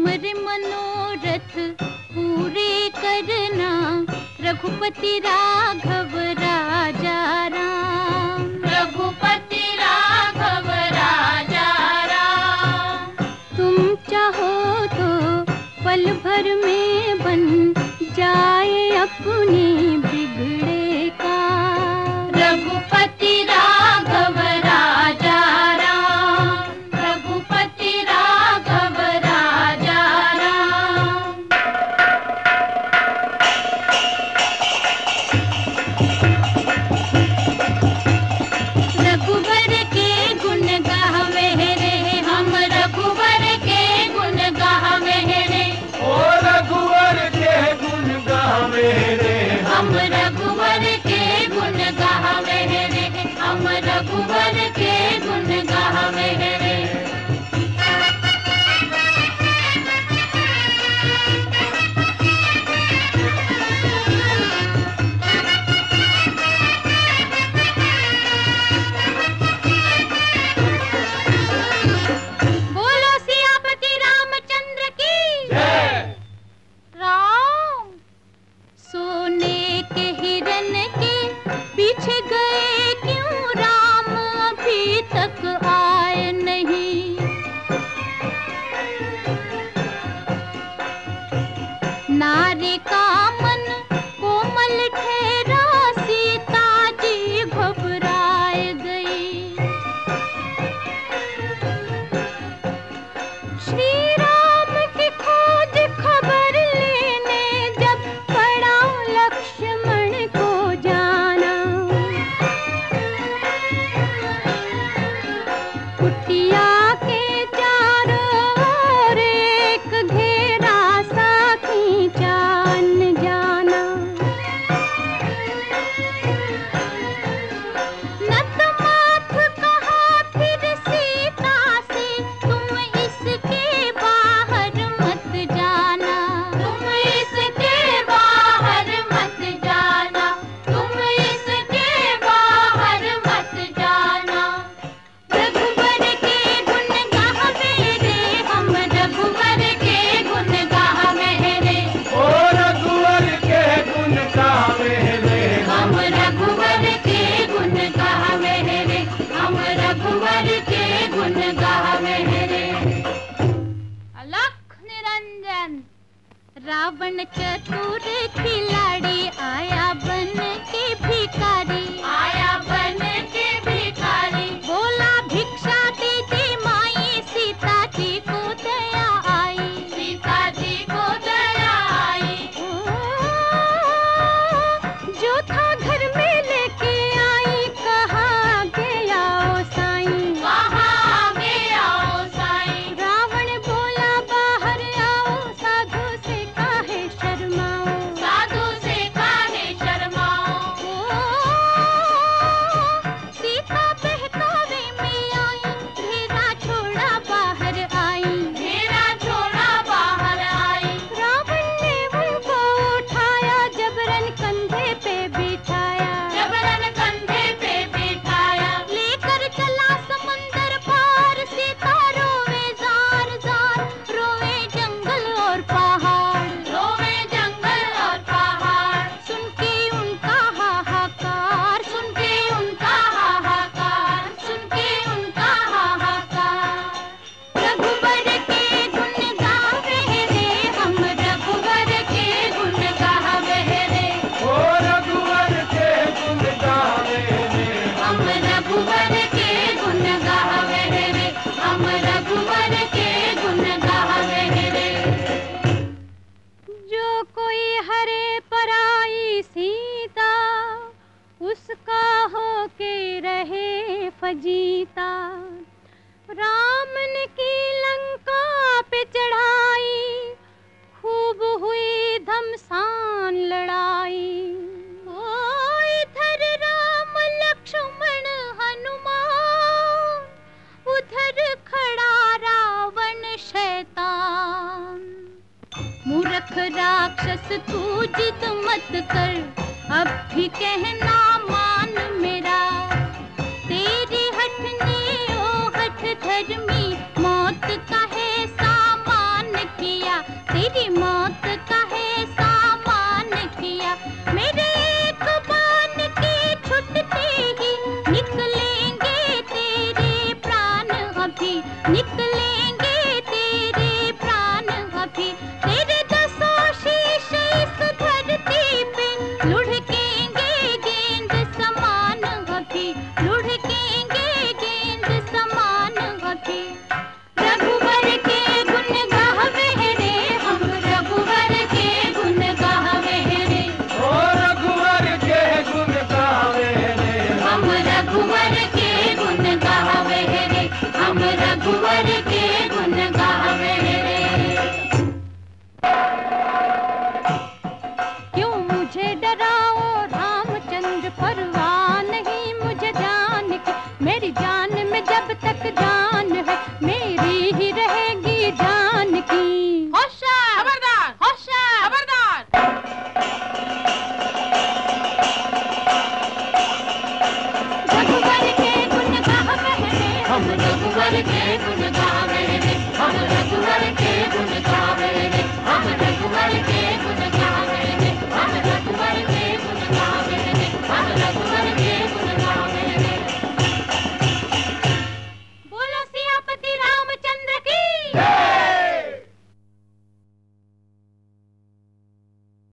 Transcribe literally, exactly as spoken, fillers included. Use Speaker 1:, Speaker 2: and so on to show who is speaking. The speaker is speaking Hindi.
Speaker 1: हमरे मनोरथ पूरे करना, रघुपति राघव राजा राम।
Speaker 2: रघुपति राघव राजा राम।
Speaker 1: तुम चाहो तो पल भर में बन जाए अपने बिगड़े का।
Speaker 2: रघुपति राघव राजा राम। रघुपति राघव राजा राम।
Speaker 1: रघुवर के गुण गावे रे हम, रघुवर के गुण गावे रे।
Speaker 3: ओ रघुवर के गुण गावे रे
Speaker 1: हम रघुवर के गुण गावे रे, हम रघुवर के गुण गावे रे। बोलो सियापति रामचंद्र की
Speaker 3: जय।
Speaker 1: राम सोने के हिरन के पीछे गए क्यों राम, अभी तक आए नहीं। नारी का मन कोमल ठहरा, सीता जी घबराए गई। श्री राम की खोज खबर लेने जब पड़ा लक्ष्मण को जाना। कुटिया के चारों ओर एक घेरा सा खींचा अनजाना। नतमस्तक कहा फिर सीता से, तुम इसके बाहर मत जाना।
Speaker 2: तुम इसके बाहर मत जाना। तुम इसके बाहर मत जाना।
Speaker 1: रघुवर के गुण गावे रे हम, रघुवर के गुण गावे रे।
Speaker 3: ओ रघुवर के गुण गावे रे
Speaker 1: हम रघुवर के गुण गावे रे, हम रघुवर के गुण गावे रे। अलख निरंजन रावण चतुर खिलाड़ी, आया बन के भिखारी।
Speaker 2: आया बन के भिखारी।
Speaker 1: बोला भिक्षा दीजिए माई, सीता जी को दया आई।
Speaker 2: सीता जी को दया आई।
Speaker 1: जो था घर में लेके आई, कहा गया ओ साईं।
Speaker 2: कहाँ आगे आओ साईं।
Speaker 1: रावण बोला बाहर आओ, साधु से काहे शर्माओ।
Speaker 2: साधु से काहे शर्माओ।
Speaker 1: सीता बहकावे में आई, घेरा छोड़ा बाहर आई।
Speaker 2: घेरा छोड़ा बाहर आई।
Speaker 1: रावण ने उनको उठाया, जबरन कंधे पे बिठाया।
Speaker 2: जबरन कंधे पे बिठाया।
Speaker 1: लेकर चला समंदर पार, सीता रोवे जार जार, रोवे जंगल और पहाड़।
Speaker 2: रोवे जंगल और पहाड़।
Speaker 1: सुन के उनका हाहाकार, सुन के उनका हाहाकार, सुन के उनका हाहाकार। रघुवर के गुण गावे रे हम, रघुवर के गुण गावे रे।
Speaker 3: ओ रघुवर के गुण गावे रे
Speaker 1: हम रघुवर के गुण गावे रे, हम रघुवर के गुण गावे रे। जो कोई हरे पराई सीता, उसका होके रहे फजीता। राम ने की लंका पे चढ़ाई, खूब हुई घमसान लड़ाई। ओ इधर राम लक्ष्मण हनुमान, उधर खड़ा रावण शैतान। मूर्ख राक्षस तू जिद मत कर, अब भी कहना मान मेरा। तेरी हठनी ओ हठ धर्मी, मौत का है सामान किया।
Speaker 2: रघुवर के गुण गावे रे।
Speaker 1: क्यों मुझे डराओ रामचंद्र, परवाह नहीं मुझे जान की, मेरी जान में जब तक जान